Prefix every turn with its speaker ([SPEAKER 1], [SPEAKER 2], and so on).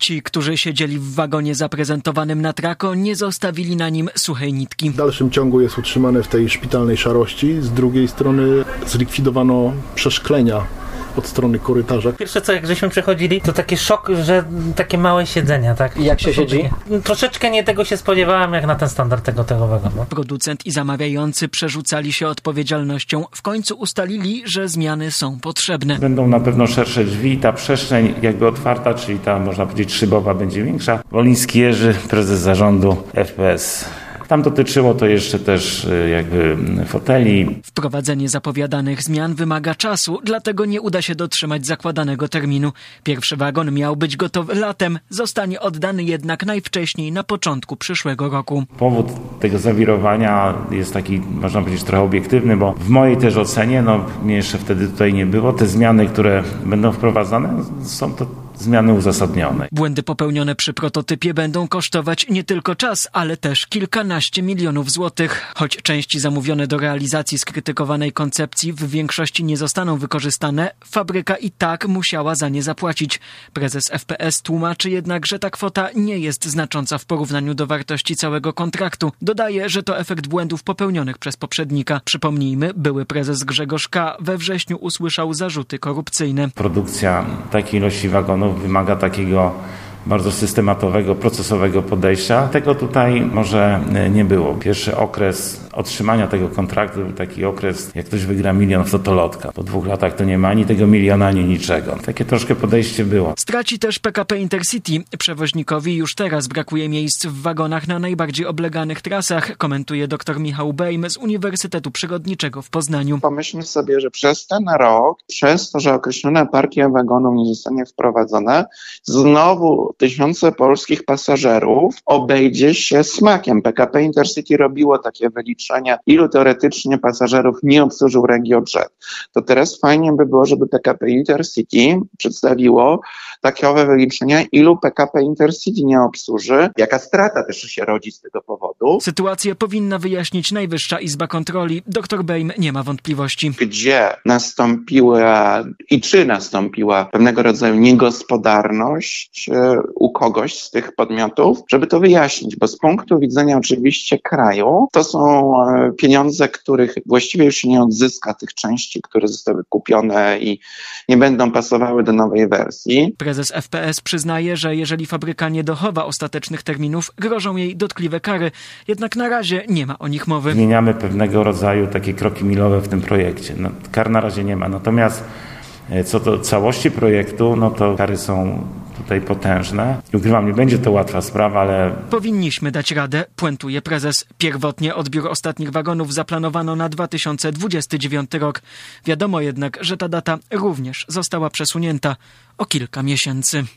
[SPEAKER 1] Ci, którzy siedzieli w wagonie zaprezentowanym na Trako, nie zostawili na nim suchej nitki.
[SPEAKER 2] W dalszym ciągu jest utrzymane w tej szpitalnej szarości. Z drugiej strony zlikwidowano przeszklenia od strony korytarza.
[SPEAKER 3] Pierwsze co, jak żeśmy przechodzili, to taki szok, że takie małe siedzenia, tak?
[SPEAKER 1] I jak się siedzi?
[SPEAKER 3] Troszeczkę nie tego się spodziewałem, jak na ten standard tego wagonu.
[SPEAKER 1] Producent i zamawiający przerzucali się odpowiedzialnością. W końcu ustalili, że zmiany są potrzebne.
[SPEAKER 4] Będą na pewno szersze drzwi, ta przestrzeń jakby otwarta, czyli ta, można powiedzieć, szybowa będzie większa. Woliński Jerzy, prezes zarządu FPS. Tam dotyczyło to jeszcze też jakby foteli.
[SPEAKER 1] Wprowadzenie zapowiadanych zmian wymaga czasu, dlatego nie uda się dotrzymać zakładanego terminu. Pierwszy wagon miał być gotowy latem, zostanie oddany jednak najwcześniej na początku przyszłego roku.
[SPEAKER 4] Powód tego zawirowania jest taki, można powiedzieć, trochę obiektywny, bo w mojej też ocenie, mnie jeszcze wtedy tutaj nie było, te zmiany, które będą wprowadzane, są to zmiany uzasadnione.
[SPEAKER 1] Błędy popełnione przy prototypie będą kosztować nie tylko czas, ale też kilkanaście milionów złotych. Choć części zamówione do realizacji skrytykowanej koncepcji w większości nie zostaną wykorzystane, fabryka i tak musiała za nie zapłacić. Prezes FPS tłumaczy jednak, że ta kwota nie jest znacząca w porównaniu do wartości całego kontraktu. Dodaje, że to efekt błędów popełnionych przez poprzednika. Przypomnijmy, były prezes Grzegorz K. we wrześniu usłyszał zarzuty korupcyjne.
[SPEAKER 4] Produkcja takiej ilości wagonów wymaga takiego bardzo systematowego, procesowego podejścia. Tego tutaj może nie było. Pierwszy okres otrzymania tego kontraktu był taki okres, jak ktoś wygra 1 milion w totolotka. Po 2 latach to nie ma ani tego miliona, ani niczego. Takie troszkę podejście było.
[SPEAKER 1] Straci też PKP Intercity. Przewoźnikowi już teraz brakuje miejsc w wagonach na najbardziej obleganych trasach, komentuje dr Michał Bejm z Uniwersytetu Przyrodniczego w Poznaniu.
[SPEAKER 5] Pomyślmy sobie, że przez ten rok, przez to, że określona partia wagonów nie zostanie wprowadzona, znowu tysiące polskich pasażerów obejdzie się smakiem. PKP Intercity robiło takie wyliczenia, ilu teoretycznie pasażerów nie obsłużył RegioJet. To teraz fajnie by było, żeby PKP Intercity przedstawiło takowe wyliczenia, ilu PKP Intercity nie obsłuży, jaka strata też się rodzi z tego powodu.
[SPEAKER 1] Sytuację powinna wyjaśnić Najwyższa Izba Kontroli. Dr Bejm nie ma wątpliwości.
[SPEAKER 5] Gdzie nastąpiła i czy nastąpiła pewnego rodzaju niegospodarność u kogoś z tych podmiotów, żeby to wyjaśnić, bo z punktu widzenia oczywiście kraju to są pieniądze, których właściwie już się nie odzyska, tych części, które zostały kupione i nie będą pasowały do nowej wersji.
[SPEAKER 1] Prezes FPS przyznaje, że jeżeli fabryka nie dochowa ostatecznych terminów, grożą jej dotkliwe kary. Jednak na razie nie ma o nich mowy.
[SPEAKER 4] Zmieniamy pewnego rodzaju takie kroki milowe w tym projekcie. Kar na razie nie ma. Natomiast co do całości projektu, to kary są tutaj potężne. Nie ukrywam, nie będzie to łatwa sprawa, ale...
[SPEAKER 1] Powinniśmy dać radę, puentuje prezes. Pierwotnie odbiór ostatnich wagonów zaplanowano na 2029 rok. Wiadomo jednak, że ta data również została przesunięta o kilka miesięcy.